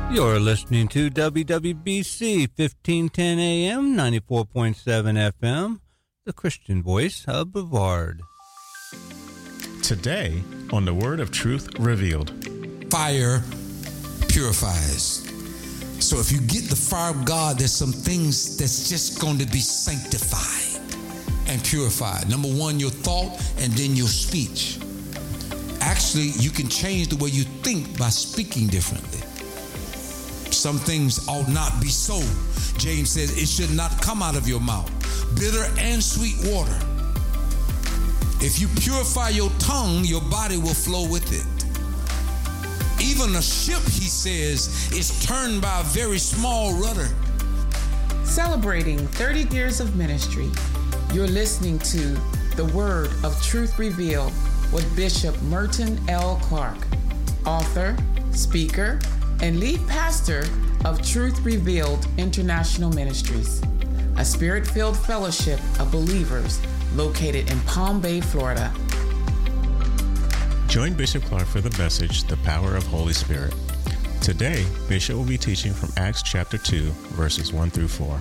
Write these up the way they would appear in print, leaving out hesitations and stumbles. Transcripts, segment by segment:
You're listening to WWBC 1510 AM, 94.7 FM, the Christian voice of Brevard. Today on the Word of Truth Revealed. Fire purifies. So if you get the fire of God, there's some things that's just going to be sanctified and purified. Number one, your thought, and then your speech. Actually, you can change the way you think by speaking differently. Some things ought not be so. James says it should not come out of your mouth. Bitter and sweet water. If you purify your tongue, your body will flow with it. Even a ship, he says, is turned by a very small rudder. Celebrating 30 years of ministry, you're listening to The Word of Truth Revealed with Bishop Merton L. Clark, author, speaker, and lead pastor of Truth Revealed International Ministries, a spirit-filled fellowship of believers located in Palm Bay, Florida. Join Bishop Clark for the message, The Power of Holy Spirit. Today, Bishop will be teaching from Acts chapter 2, verses 1 through 4.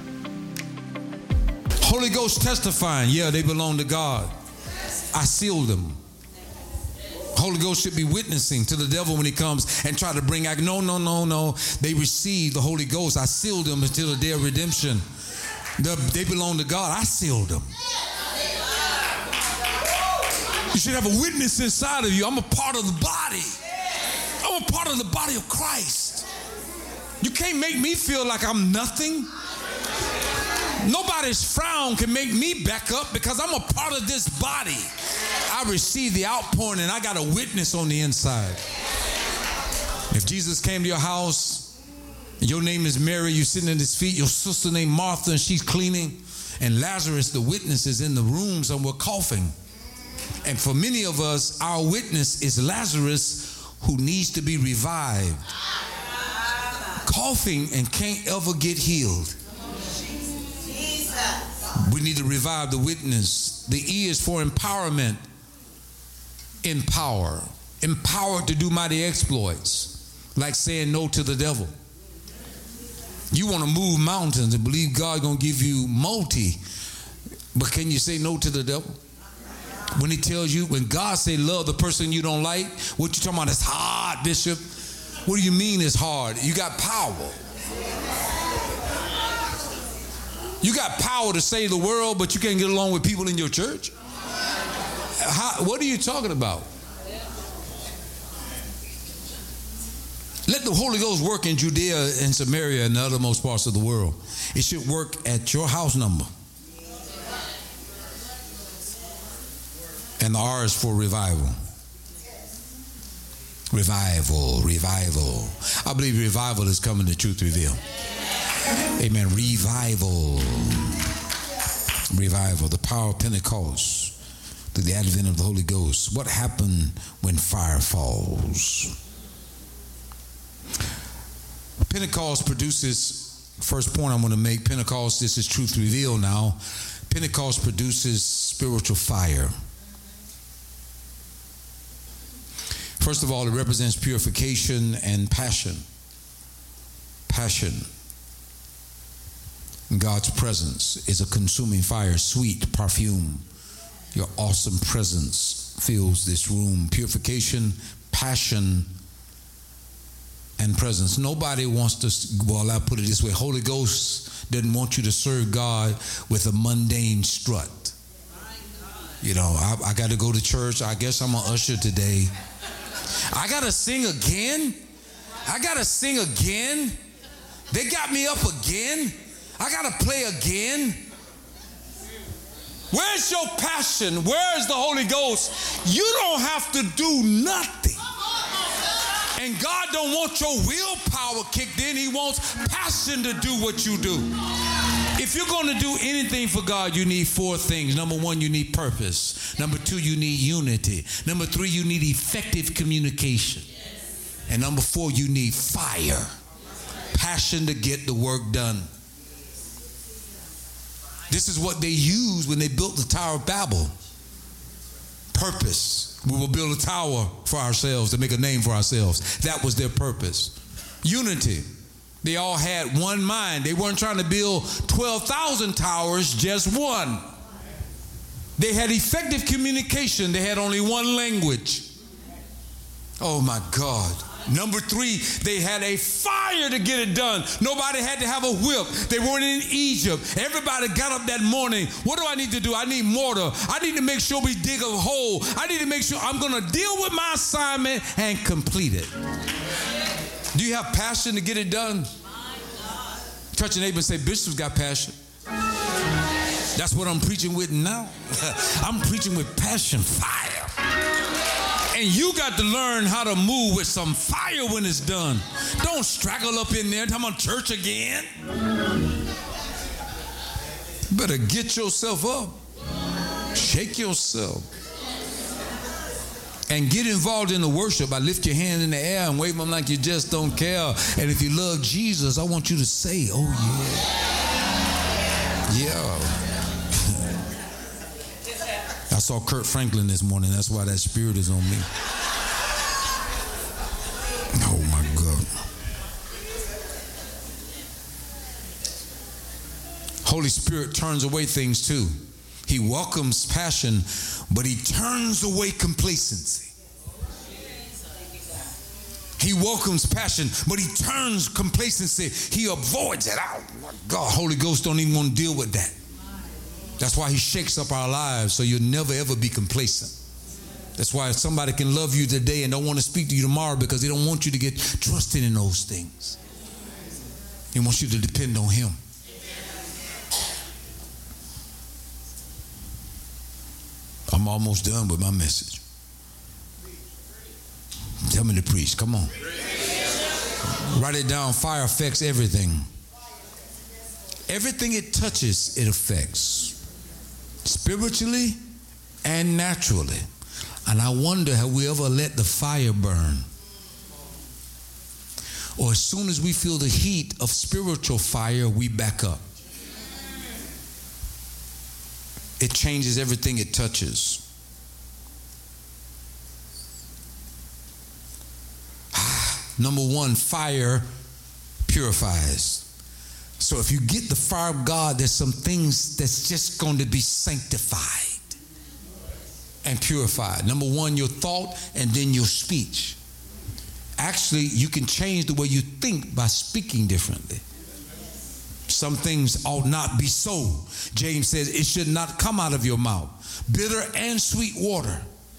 Holy Ghost testifying, yeah, they belong to God. I sealed them. Holy Ghost should be witnessing to the devil when he comes and try to bring out, no. They received the Holy Ghost. I sealed them until the day of redemption. They belong to God. I sealed them. You should have a witness inside of you. I'm a part of the body. I'm a part of the body of Christ. You can't make me feel like I'm nothing. Nobody's frown can make me back up because I'm a part of this body. I received the outpouring and I got a witness on the inside. If Jesus came to your house and your name is Mary, you're sitting at his feet, your sister named Martha and she's cleaning, and Lazarus, the witness, is in the room somewhere coughing. And for many of us, our witness is Lazarus who needs to be revived. Coughing and can't ever get healed. We need to revive the witness. The E is for empowerment. Empower. Empowered to do mighty exploits. Like saying no to the devil. You want to move mountains and believe God's going to give you multi. But can you say no to the devil? When he tells you, when God say love the person you don't like, what you talking about is hard, Bishop? What do you mean it's hard? You got power. You got power to save the world, but you can't get along with people in your church? What are you talking about? Let the Holy Ghost work in Judea and Samaria and the othermost parts of the world. It should work at your house number. And the R is for revival. Revival. I believe revival is coming to Truth Revealed. Amen. Revival. The power of Pentecost. Through the advent of the Holy Ghost. What happened when fire falls? Pentecost produces, first point I'm going to make, Pentecost, this is Truth Revealed now. Pentecost produces spiritual fire. First of all, it represents purification and passion. Passion. God's presence is a consuming fire, sweet perfume. Your awesome presence fills this room. Purification, passion, and presence. Nobody wants to, well, I'll put it this way. Holy Ghost doesn't want you to serve God with a mundane strut. You know, I got to go to church. I guess I'm an usher today. I got to sing again. They got me up again. I got to play again. Where's your passion? Where's the Holy Ghost? You don't have to do nothing. And God don't want your willpower kicked in. He wants passion to do what you do. If you're going to do anything for God, you need four things. Number one, you need purpose. Number two, you need unity. Number three, you need effective communication. And number four, you need fire. Passion to get the work done. This is what they used when they built the Tower of Babel. Purpose. We will build a tower for ourselves to make a name for ourselves. That was their purpose. Unity. They all had one mind. They weren't trying to build 12,000 towers, just one. They had effective communication. They had only one language. Oh my God. Number 3, they had a fire to get it done. Nobody had to have a whip. They weren't in Egypt. Everybody got up that morning. What do I need to do? I need mortar. I need to make sure we dig a hole. I need to make sure I'm going to deal with my assignment and complete it. Do you have passion to get it done? Touch your neighbor and say, Bishop's got passion. That's what I'm preaching with now. I'm preaching with passion, fire. And you got to learn how to move with some fire when it's done. Don't straggle up in there talking about church again. Better get yourself up. Shake yourself. And get involved in the worship. I lift your hand in the air and wave them like you just don't care. And if you love Jesus, I want you to say, oh yeah. Yeah. I saw Kurt Franklin this morning. That's why that spirit is on me. Oh my God. Holy Spirit turns away things too. He welcomes passion, but he turns away complacency. He welcomes passion, but he turns complacency. He avoids it. Oh my God, Holy Ghost don't even want to deal with that. That's why he shakes up our lives, so you'll never ever be complacent. That's why somebody can love you today and don't want to speak to you tomorrow because they don't want you to get trusted in those things. He wants you to depend on him. I'm almost done with my message. Tell me to preach. Come on. Write it down. Fire affects everything. Everything it touches, it affects. Spiritually and naturally. And I wonder, have we ever let the fire burn? Or as soon as we feel the heat of spiritual fire, we back up. It changes everything it touches. Number 1, fire purifies. So if you get the fire of God, there's some things that's just going to be sanctified and purified. Number 1, your thought and then your speech. Actually, you can change the way you think by speaking differently. Some things ought not be so. James says it should not come out of your mouth. Bitter and sweet water.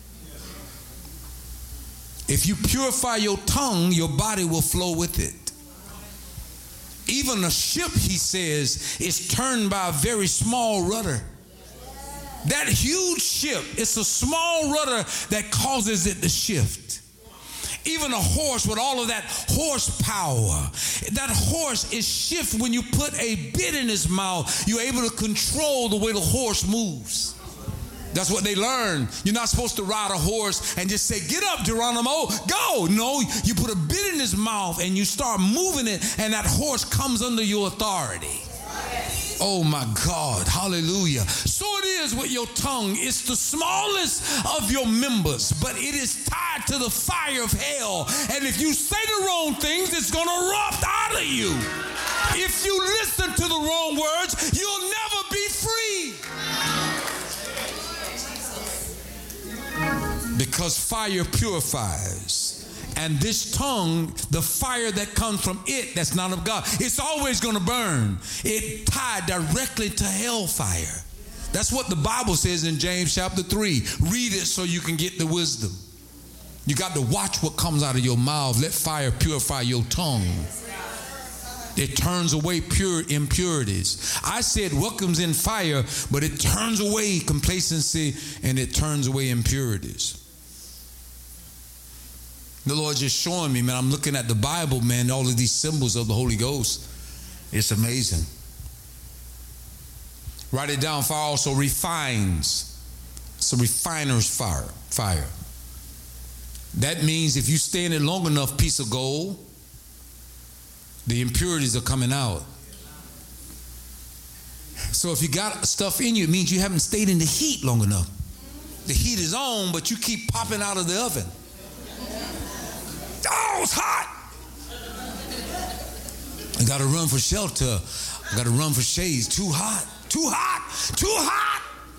If you purify your tongue, your body will flow with it. Even a ship, he says, is turned by a very small rudder. That huge ship, it's a small rudder that causes it to shift. Even a horse with all of that horsepower, that horse is shift when you put a bit in his mouth. You're able to control the way the horse moves. That's what they learn. You're not supposed to ride a horse and just say, get up, Geronimo, go. No, you put a bit in his mouth and you start moving it, and that horse comes under your authority. Oh my God, hallelujah. So it is with your tongue. It's the smallest of your members, but it is tied to the fire of hell. And if you say the wrong things, it's going to erupt out of you. If you listen to the wrong words, you'll never be free. Because fire purifies. And this tongue, the fire that comes from it, that's not of God, it's always going to burn. It tied directly to hellfire. That's what the Bible says in James chapter 3. Read it so you can get the wisdom. You got to watch what comes out of your mouth. Let fire purify your tongue. It turns away pure impurities. I said welcomes in fire, but it turns away complacency and it turns away impurities. The Lord just showing me, man, I'm looking at the Bible, man, all of these symbols of the Holy Ghost. It's amazing. Write it down. Fire also refines. It's a refiner's fire. That means if you stay in it long enough, piece of gold, the impurities are coming out. So if you got stuff in you, it means you haven't stayed in the heat long enough. The heat is on, but you keep popping out of the oven. Oh, it's hot. I got to run for shelter. I got to run for shades. Too hot. Too hot. Too hot.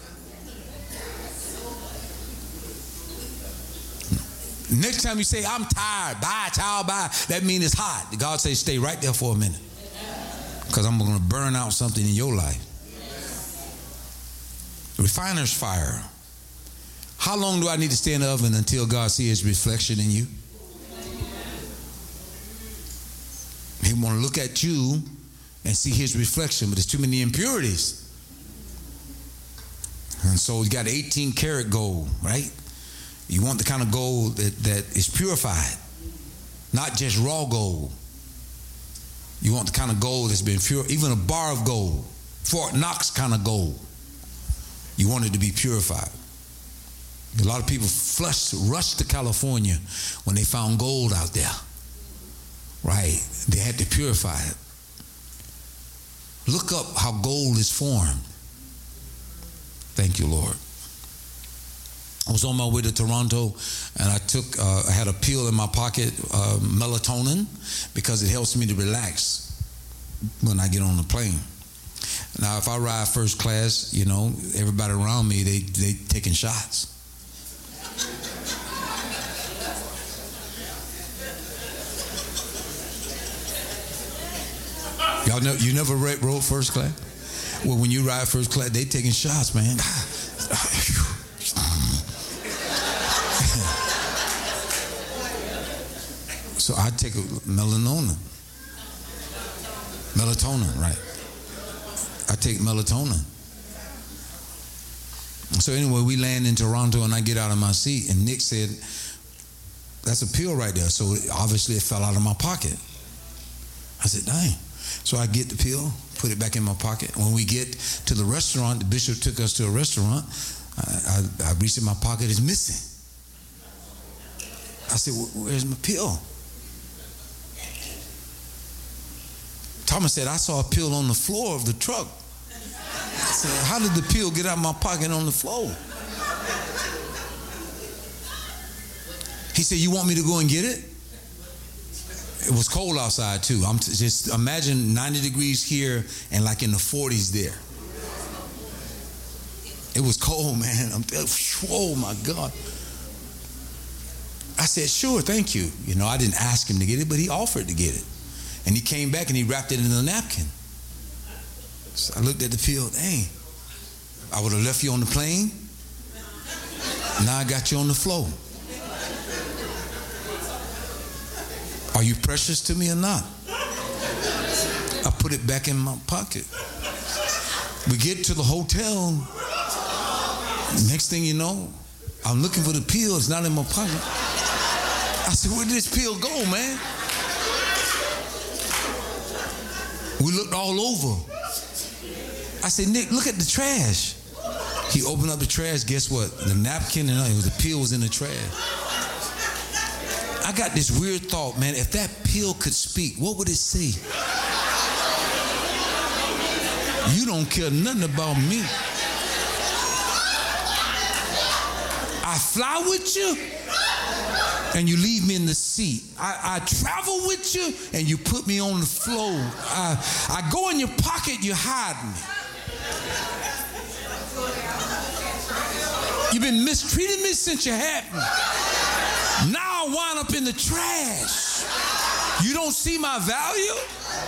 Next time you say, I'm tired, bye, child, bye, that means it's hot. God says, stay right there for a minute. Because I'm going to burn out something in your life. Refiner's fire. How long do I need to stay in the oven until God sees his reflection in you? He want to look at you and see his reflection, but there's too many impurities. And so you got 18 karat gold, right? You want the kind of gold that is purified, not just raw gold. You want the kind of gold that's been pure, even a bar of gold, Fort Knox kind of gold. You want it to be purified. A lot of people rushed to California when they found gold out there. Right? They had to purify it. Look up how gold is formed. Thank you, Lord. I was on my way to Toronto, and I had a pill in my pocket, melatonin, because it helps me to relax when I get on the plane. Now, if I ride first class, you know, everybody around me, they taking shots. Y'all know, you never rode first class? Well, when you ride first class, they taking shots, man. So I take a melatonin, right? I take melatonin. So anyway, we land in Toronto, and I get out of my seat, and Nick said, "That's a pill right there." So obviously it fell out of my pocket. I said, "Dang." So I get the pill, put it back in my pocket. When we get to the restaurant, the bishop took us to a restaurant. I reached in my pocket, it's missing. I said, "Where's my pill?" Thomas said, "I saw a pill on the floor of the truck." I said, "How did the pill get out of my pocket on the floor?" He said, "You want me to go and get it?" It was cold outside too. Just imagine 90 degrees here and like in the 40s there. It was cold, man. Oh my God. I said, "Sure, thank you." You know, I didn't ask him to get it, but he offered to get it. And he came back and he wrapped it in a napkin. So I looked at the pill. Dang, I would have left you on the plane. Now I got you on the floor. Are you precious to me or not? I put it back in my pocket. We get to the hotel. Next thing you know, I'm looking for the pill. It's not in my pocket. I said, "Where did this pill go, man?" We looked all over. I said, "Nick, look at the trash." He opened up the trash. Guess what? The napkin and the pill was in the trash. I got this weird thought, man. If that pill could speak, what would it say? "You don't care nothing about me. I fly with you and you leave me in the seat. I travel with you and you put me on the floor. I go in your pocket, you hide me. You've been mistreating me since you had me. Now I wind up in the trash. You don't see my value?"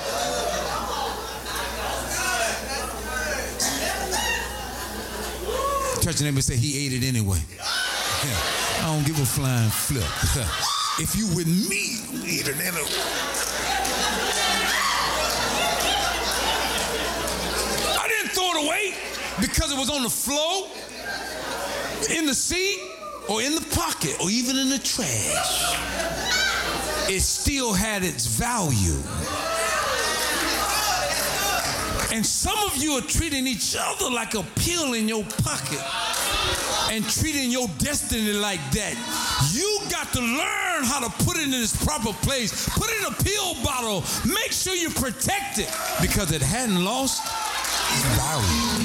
Touch your neighbor and say, "He ate it anyway." I don't give a flying flip. If you with me, you eat it anyway. I didn't throw it away because it was on the floor, in the seat, or in the pocket, or even in the trash. It still had its value. And some of you are treating each other like a pill in your pocket and treating your destiny like that. You got to learn how to put it in its proper place. Put it in a pill bottle. Make sure you protect it because it hadn't lost its value.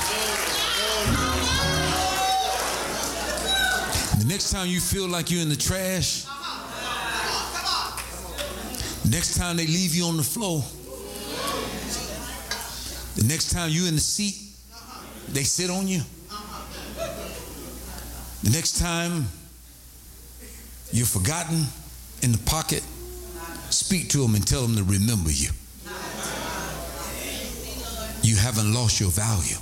The next time you feel like you're in the trash, next time they leave you on the floor, The next time you in the seat, they sit on you. The next time you're forgotten in the pocket, speak to them and tell them to remember you. You haven't lost your value.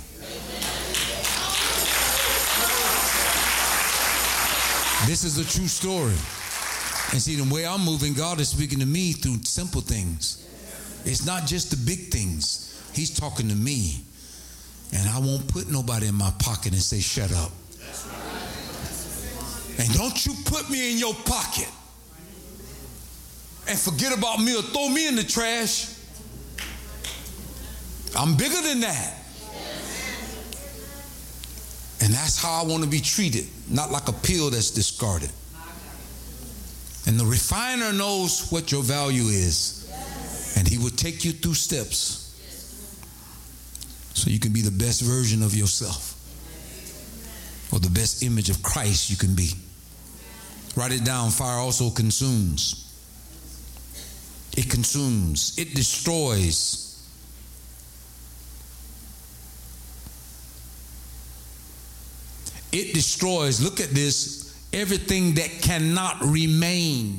This is a true story. And see, the way I'm moving, God is speaking to me through simple things. It's not just the big things. He's talking to me. And I won't put nobody in my pocket and say, shut up. And don't you put me in your pocket and forget about me or throw me in the trash. I'm bigger than that. And that's how I want to be treated, not like a pill that's discarded. And the refiner knows what your value is, and he will take you through steps so you can be the best version of yourself, or the best image of Christ you can be. Write it down. Fire also consumes. It consumes. It destroys. It destroys, look at this, everything that cannot remain.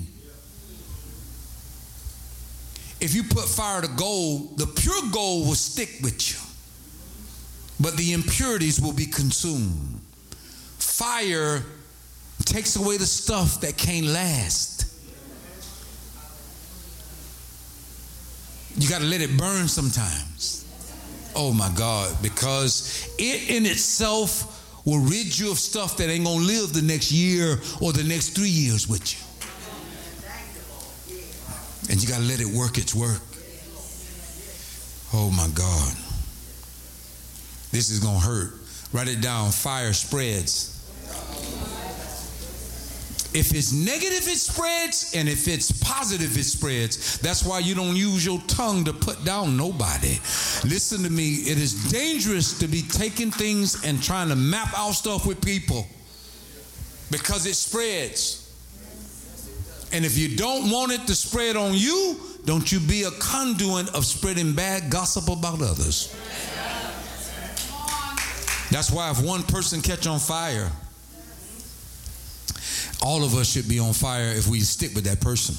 If you put fire to gold, the pure gold will stick with you, but the impurities will be consumed. Fire takes away the stuff that can't last. You got to let it burn sometimes. Oh my God, because it in itself will rid you of stuff that ain't gonna live the next year or the next 3 years with you. And you gotta let it work its work. Oh my God. This is gonna hurt. Write it down. Fire spreads. If it's negative, it spreads, and if it's positive, it spreads. That's why you don't use your tongue to put down nobody. Listen to me. It is dangerous to be taking things and trying to map out stuff with people, because it spreads. And if you don't want it to spread on you, don't you be a conduit of spreading bad gossip about others. That's why if one person catch on fire, all of us should be on fire if we stick with that person.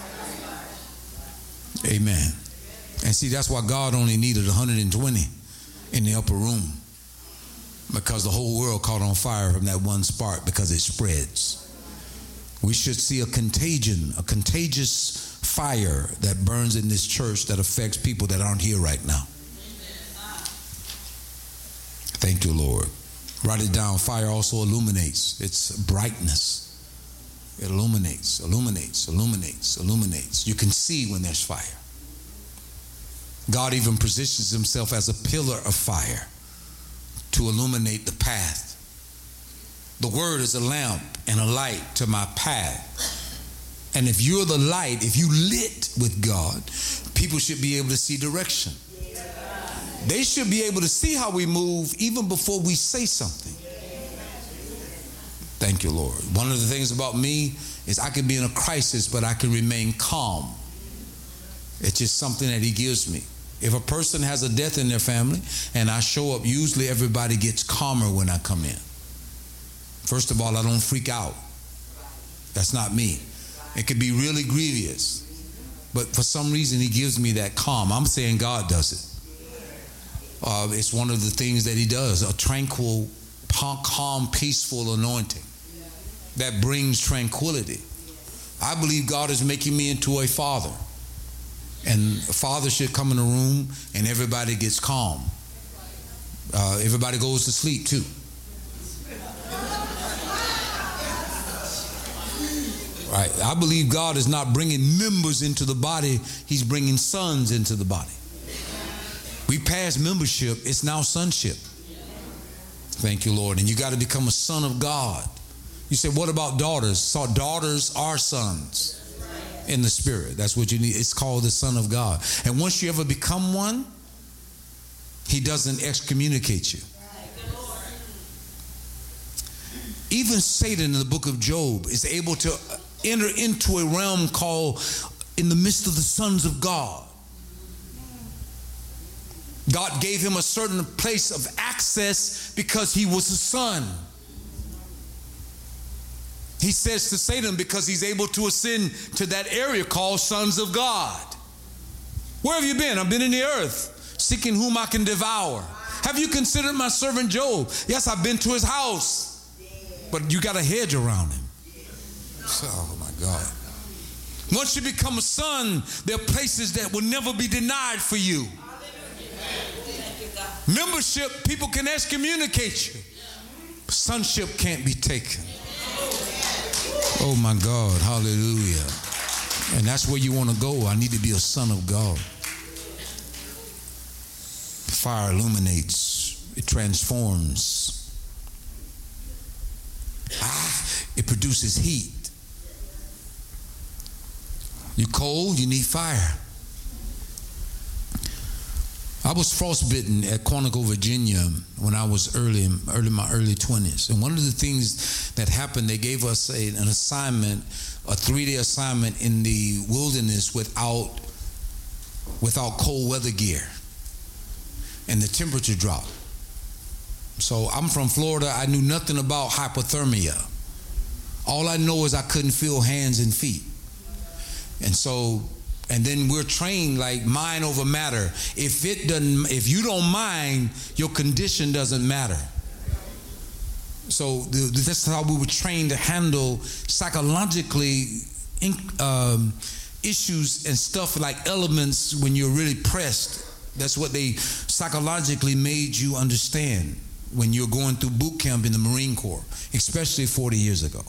Amen. And see, that's why God only needed 120 in the upper room, because the whole world caught on fire from that one spark, because it spreads. We should see a contagion, a contagious fire that burns in this church that affects people that aren't here right now. Thank you, Lord. Write it down. Fire also illuminates. It's brightness. It illuminates, illuminates, illuminates, illuminates. You can see when there's fire. God even positions himself as a pillar of fire to illuminate the path. The word is a lamp and a light to my path. And if you're the light, if you lit with God, people should be able to see direction. They should be able to see how we move even before we say something. Thank you, Lord. One of the things about me is I can be in a crisis, but I can remain calm. It's just something that he gives me. If a person has a death in their family and I show up, usually everybody gets calmer when I come in. First of all, I don't freak out. That's not me. It could be really grievous, but for some reason he gives me that calm. I'm saying God does it. It's one of the things that he does, a tranquil, calm, peaceful anointing that brings tranquility. I believe God is making me into a father, and a father should come in a room and everybody gets calm. Everybody goes to sleep too. Right. I believe God is not bringing members into the body, he's bringing sons into the body. We passed membership, it's now sonship. Thank you, Lord. And you got to become a son of God. You say, what about daughters? So daughters are sons in the spirit. That's what you need. It's called the Son of God. And once you ever become one, he doesn't excommunicate you. Even Satan in the book of Job is able to enter into a realm called in the midst of the sons of God. God gave him a certain place of access because he was a son. He says to Satan because he's able to ascend to that area called sons of God. Where have you been? I've been in the earth, seeking whom I can devour. Have you considered my servant Job? Yes, I've been to his house. But you got a hedge around him. Oh my God. Once you become a son, there are places that will never be denied for you. Membership, people can excommunicate you. Sonship can't be taken. Oh my God, hallelujah. And that's where you want to go. I need to be a son of God. Fire illuminates, it transforms. It produces heat. You're cold, you need fire. I was frostbitten at Quantico, Virginia when I was early in my early 20s. And one of the things that happened, they gave us an assignment, a 3-day assignment in the wilderness without cold weather gear. And the temperature dropped. So I'm from Florida. I knew nothing about hypothermia. All I know is I couldn't feel hands and feet. And then we're trained like mind over matter. If you don't mind, your condition doesn't matter. So that's how we were trained to handle psychologically issues and stuff like elements when you're really pressed. That's what they psychologically made you understand when you're going through boot camp in the Marine Corps, especially 40 years ago.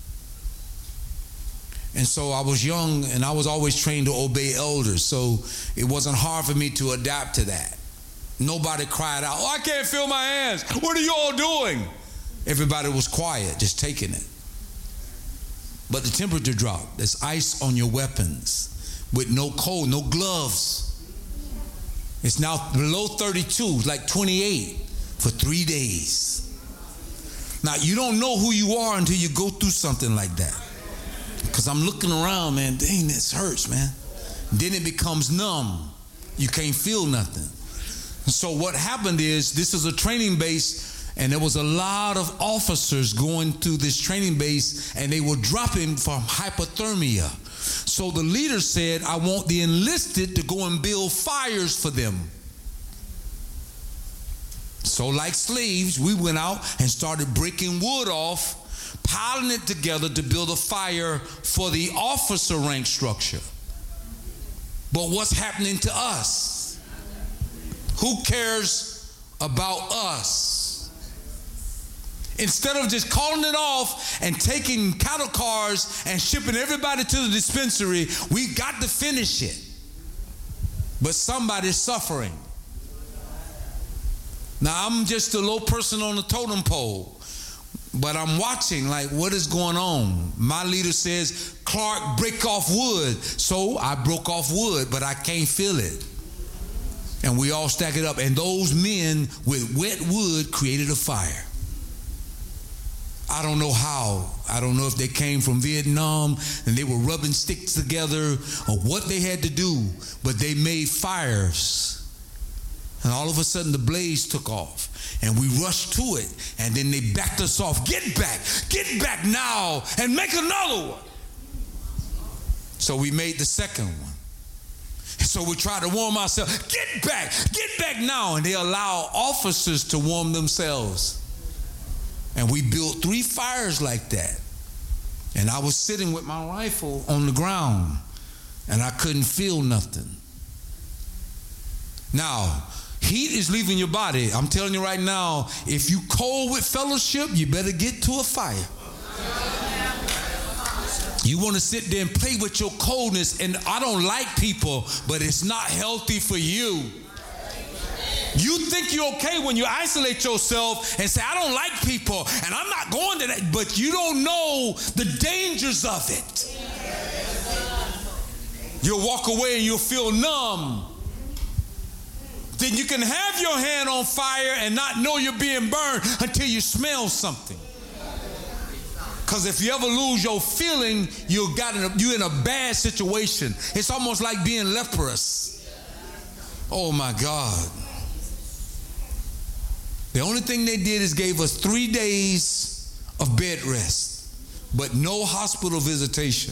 And so I was young and I was always trained to obey elders. So it wasn't hard for me to adapt to that. Nobody cried out, "Oh, I can't feel my hands. What are you all doing?" Everybody was quiet, just taking it. But the temperature dropped. There's ice on your weapons with no cold, no gloves. It's now below 32, like 28 for 3 days. Now, you don't know who you are until you go through something like that. Because I'm looking around, man, dang, this hurts, man. Then it becomes numb. You can't feel nothing. And so what happened is, this is a training base, and there was a lot of officers going through this training base, and they were dropping from hypothermia. So the leader said, I want the enlisted to go and build fires for them. So like slaves, we went out and started breaking wood off, piling it together to build a fire for the officer rank structure. But what's happening to us? Who cares about us? Instead of just calling it off and taking cattle cars and shipping everybody to the dispensary, we got to finish it. But somebody's suffering. Now, I'm just a low person on the totem pole, but I'm watching like, what is going on? My leader says, Clark, break off wood. So I broke off wood, but I can't feel it. And we all stack it up. And those men with wet wood created a fire. I don't know how. I don't know if they came from Vietnam and they were rubbing sticks together or what they had to do, but they made fires. And all of a sudden the blaze took off and we rushed to it, and then they backed us off. Get back now and make another one. So we made the second one. So we tried to warm ourselves. Get back now. And they allow officers to warm themselves. And we built 3 fires like that. And I was sitting with my rifle on the ground and I couldn't feel nothing. Now, heat is leaving your body. I'm telling you right now, if you cold with fellowship, you better get to a fire. You want to sit there and play with your coldness, and I don't like people, but it's not healthy for you. You think you're okay when you isolate yourself and say, I don't like people and I'm not going to that, but you don't know the dangers of it. You'll walk away and you'll feel numb. Then you can have your hand on fire and not know you're being burned until you smell something. Because if you ever lose your feeling, you're in a bad situation. It's almost like being leprous. Oh my God. The only thing they did is gave us 3 days of bed rest, but no hospital visitation.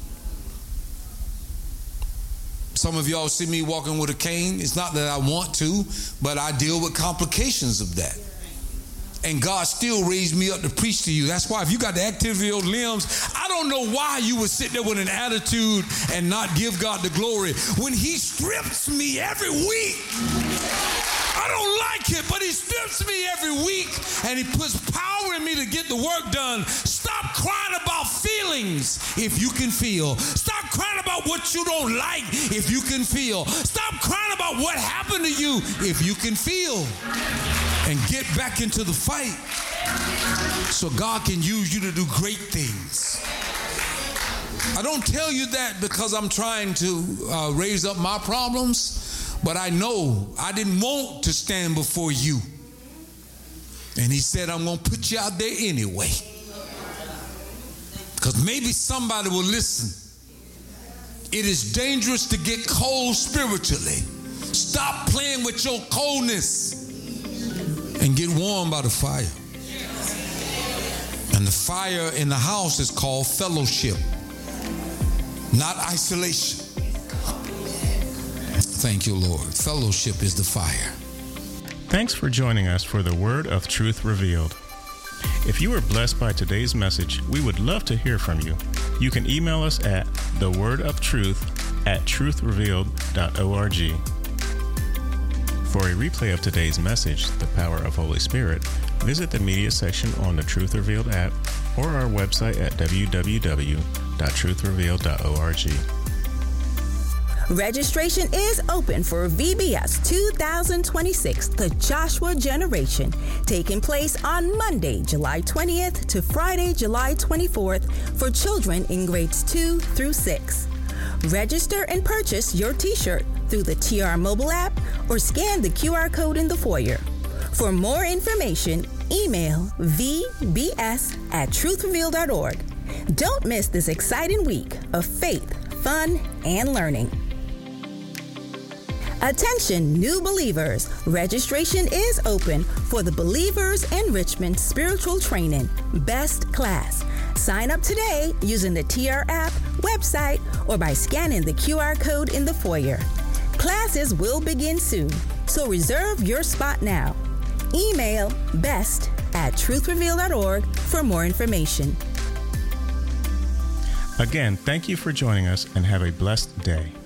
Some of y'all see me walking with a cane. It's not that I want to, but I deal with complications of that. And God still raised me up to preach to you. That's why if you got the activity of your limbs, I don't know why you would sit there with an attitude and not give God the glory when he strips me every week. I don't like it, but he strips me every week and he puts power in me to get the work done. Stop crying about feelings if you can feel. Stop crying about what you don't like if you can feel. Stop crying about what happened to you if you can feel. And get back into the fight so God can use you to do great things. I don't tell you that because I'm trying to raise up my problems, but I know I didn't want to stand before you. And he said, I'm going to put you out there anyway. Because maybe somebody will listen. It is dangerous to get cold spiritually. Stop playing with your coldness and get warm by the fire. And the fire in the house is called fellowship, not isolation. Thank you, Lord. Fellowship is the fire. Thanks for joining us for the Word of Truth Revealed. If you were blessed by today's message, we would love to hear from you. You can email us at thewordofTruth@truthrevealed.org. For a replay of today's message, The Power of Holy Spirit, visit the media section on the Truth Revealed app or our website at www.truthrevealed.org. Registration is open for VBS 2026, the Joshua Generation, taking place on Monday, July 20th to Friday, July 24th for children in grades 2 through 6. Register and purchase your t-shirt through the TR mobile app or scan the QR code in the foyer. For more information, email vbs@truthrevealed.org. Don't miss this exciting week of faith, fun, and learning. Attention, new believers. Registration is open for the Believers Enrichment Spiritual Training Best Class. Sign up today using the TR app, website, or by scanning the QR code in the foyer. Classes will begin soon, so reserve your spot now. Email best@truthrevealed.org for more information. Again, thank you for joining us and have a blessed day.